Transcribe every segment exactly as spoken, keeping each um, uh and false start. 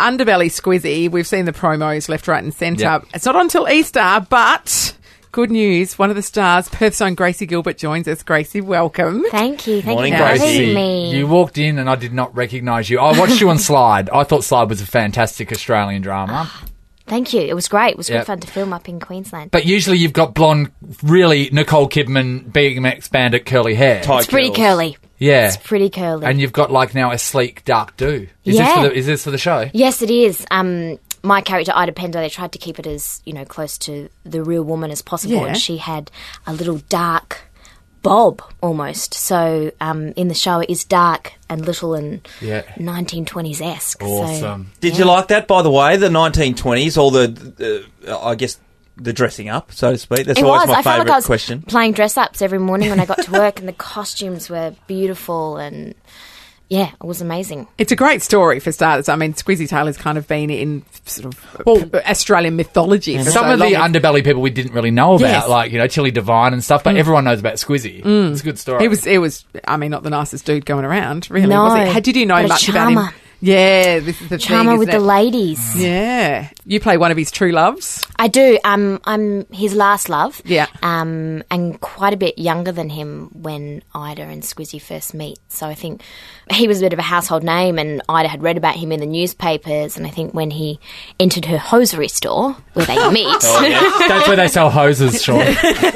Underbelly Squizzy, we've seen the promos left, right and centre. Yep. It's not until Easter, but good news. One of the stars, Perth's own Gracie Gilbert, joins us. Gracie, welcome. Thank you. Thank Morning, you for Gracie. having me. You walked in and I did not recognise you. I watched you on Slide. I thought Slide was a fantastic Australian drama. Thank you. It was great. It was Yep. good fun to film up in Queensland. But usually you've got blonde, really Nicole Kidman, B M X bandit curly hair. Tight It's pretty curls. curly. Yeah. It's pretty curly. And you've got like now a sleek dark do. Is Yeah. this for the, is this for the show? Yes, it is. Um, my character, Ida Pender, they tried to keep it as, you know, close to the real woman as possible. Yeah. And she had a little dark bob almost. So um, in the show, it is dark and little and Yeah. nineteen twenties-esque. Awesome. Did you like that, by the way, the nineteen twenties, all the, uh, I guess, the dressing up, so to speak? That's It always was. my I felt favourite like I was question. playing dress-ups every morning when I got to work, and the costumes were beautiful, and yeah, it was amazing. It's a great story for starters. I mean, Squizzy Taylor's kind of been in sort of well, Australian mythology for Some so of the long. underbelly people we didn't really know about, Yes. like, you know, Chili Divine and stuff, but everyone knows about Squizzy. It's a good story. He was, it was, I mean, not the nicest dude going around, really, No, was it? How did you know but a much about charmer. him? Yeah, this is the Charmer thing, with isn't the it? ladies. Yeah. You play one of his true loves. I do. Um, I'm his last love. Yeah. Um, and quite a bit younger than him when Ida and Squizzy first meet. So I think he was a bit of a household name, and Ida had read about him in the newspapers. And I think when he entered her hosiery store where they meet, That's where they sell hoses, Sean.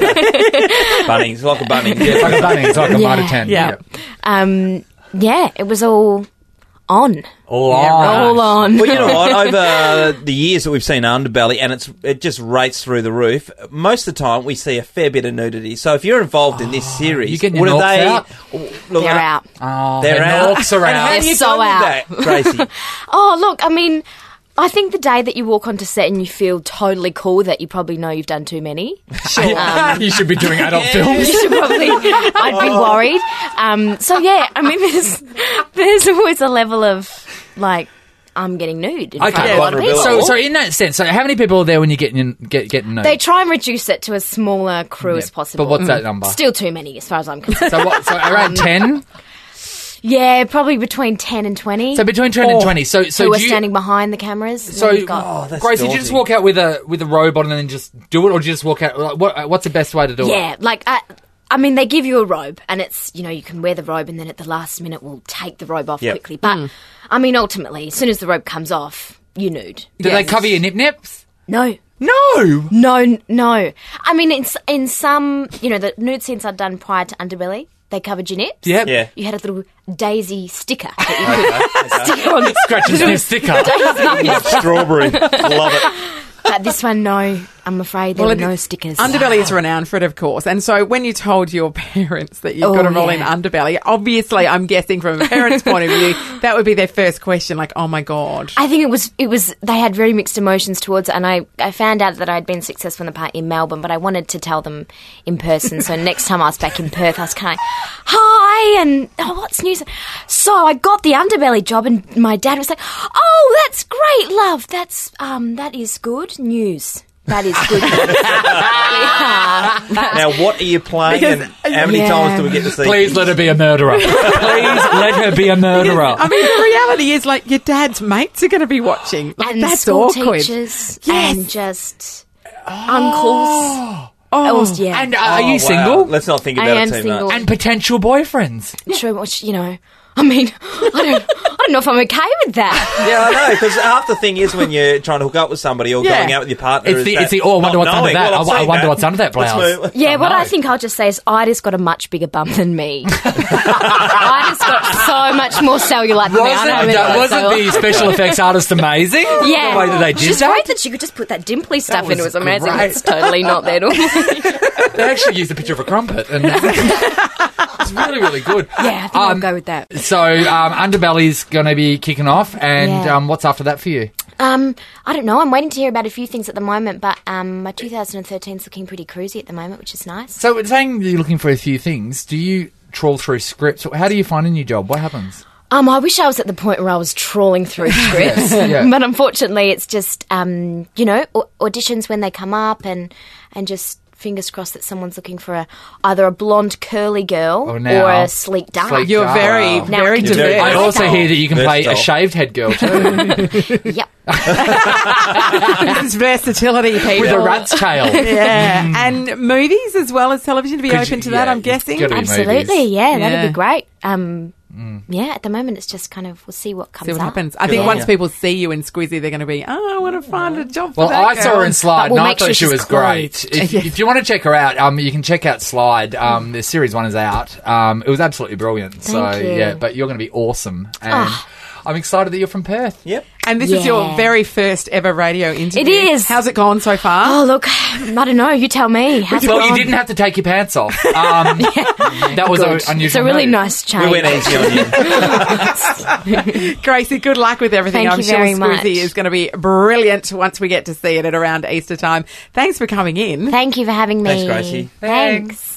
Bunnings, like a Bunnings. Yeah, it's like a Bunnings, like a Yeah. Mitre ten. Yeah. um, yeah, it was all on. All Yeah, on. All on. Well, you know what? Over the years that we've seen Underbelly, and it's it just rates through the roof. Most of the time, we see a fair bit of nudity. So if you're involved in this series, you getting your would norks they? out? Look, They're I- out. Oh, They're her out. norks are And out. how do They're you so deal with out. that, Gracie? Oh, look, I mean, I think the day that you walk onto set and you feel totally cool that you probably know you've done too many. Um, You should be doing adult films. You should probably, I'd be worried. Um, so yeah, I mean, there's there's always a level of like I'm getting nude in front of a lot of people. So, so in that sense, so how many people are there when you're getting get, getting nude? They try and reduce it to as small a crew Yeah. as possible. But what's that number? Still too many, as far as I'm concerned. So what? So around ten. Yeah, probably between ten and twenty. So between ten and twenty. So so who are do you, standing behind the cameras. So, Then you've got, Oh, that's Grace, did you just daunting. walk out with a with a robe on and then just do it, or did you just walk out? Like, what, what's the best way to do it? yeah, like I, I mean, they give you a robe, and it's you know you can wear the robe, and then at the last minute we'll take the robe off Yep. quickly. But I mean, ultimately, as soon as the robe comes off, you're nude. Do they cover your nip nips? No. No. No, n- no. I mean, in, s- in some, you know, the nude scenes I'd done prior to Underbelly, they covered your nips. Yep. Yeah. You had a little daisy sticker that you could stick on. Scratch and sniff sticker. Strawberry. Love it. But this one, no. I'm afraid there Well, were it- no stickers. Underbelly is renowned for it, of course. And so when you told your parents that you've Oh, got to roll yeah. in Underbelly, obviously, I'm guessing from a parent's point of view, that would be their first question, like, oh my God. I think it was, it was, they had very mixed emotions towards it, and I, I found out that I'd been successful in the part in Melbourne, but I wanted to tell them in person, so next time I was back in Perth, I was kind of, hi, and, oh, what's news? So I got the Underbelly job, and my dad was like, oh, that's great, love, that's, um, that is good news. That is good news. Yeah. Now, what are you playing, Because- and how many Yeah. times do we get to see? Please let her be a murderer. Please let her be a murderer. I mean, the reality is, like, your dad's mates are going to be watching. Like, And that's school awkward. teachers, Yes. and just uncles. Oh, was- yeah. And uh, are Oh, you wow. single? Let's not think I about am it too single. much. And potential boyfriends. True, which, you know, I mean, I don't, I don't know if I'm okay with that. Yeah, I know, because half the thing is when you're trying to hook up with somebody or Yeah. going out with your partner. It's is the- that it's the, oh, I wonder not what's under knowing. that. Well, I've I- I seen wonder that. what's under that Let's blouse. move. Yeah, what know. I think I'll just say is Ida's got a much bigger bum than me. Ida's got so much more cellulite than me. I Wasn't, don't have any that, wasn't cellulite. the special effects artist amazing? Yeah. The way that they did She's that? great that she could just put that dimply stuff in. It was was amazing. great. It's totally not there normally. They actually used a picture of a crumpet. And it's really, really good. Yeah, I think Um, I'll go with that. So, um, Underbelly's going to be kicking off, and Yeah. um, what's after that for you? Um, I don't know. I'm waiting to hear about a few things at the moment, but um, my two thousand thirteen is looking pretty cruisy at the moment, which is nice. So, saying you're looking for a few things, do you trawl through scripts? How do you find a new job? What happens? Um, I wish I was at the point where I was trawling through scripts, Yeah. but unfortunately, it's just um, you know, au- auditions when they come up, and and just fingers crossed that someone's looking for a either a blonde curly girl Oh, now. or a sleek dark. Sleek You're dark. very, Wow. very Now- diverse. very I Okay. also hear that you can play a Versatile. shaved head girl too, Yep. This is versatility, people. with a rat's tail. Yeah, and movies as well as television to be Could open you- to that, yeah, I'm guessing. gotta be Absolutely, movies. yeah, that'd Yeah. be great. Um, Yeah, at the moment it's just kind of we'll see what comes See what up. happens. I think Good. once Yeah. people see you in Squizzy, they're going to be, oh, I want to find a job for Well, that I saw girl. her in Slide, But we'll and I make thought sure she she's was great. clothed. If, Yes. if you want to check her out, um, you can check out Slide. Um, the series one is out. Um, it was absolutely brilliant. so Thank you. yeah, but you're going to be awesome, and Ah. I'm excited that you're from Perth. Yep. And this is your Yeah. very first ever radio interview. It is. How's it gone so far? Oh look, I don't know. You tell me. How's it Well, you gone? didn't have to take your pants off. Um, That was Good. a, unusual. It's a really move. nice change. We went easy on you. Gracie, good luck with everything. Thank I'm you sure very Squizzy much. is going to be brilliant once we get to see it at around Easter time. Thanks for coming in. Thanks for having me. Thanks, Gracie. Thanks.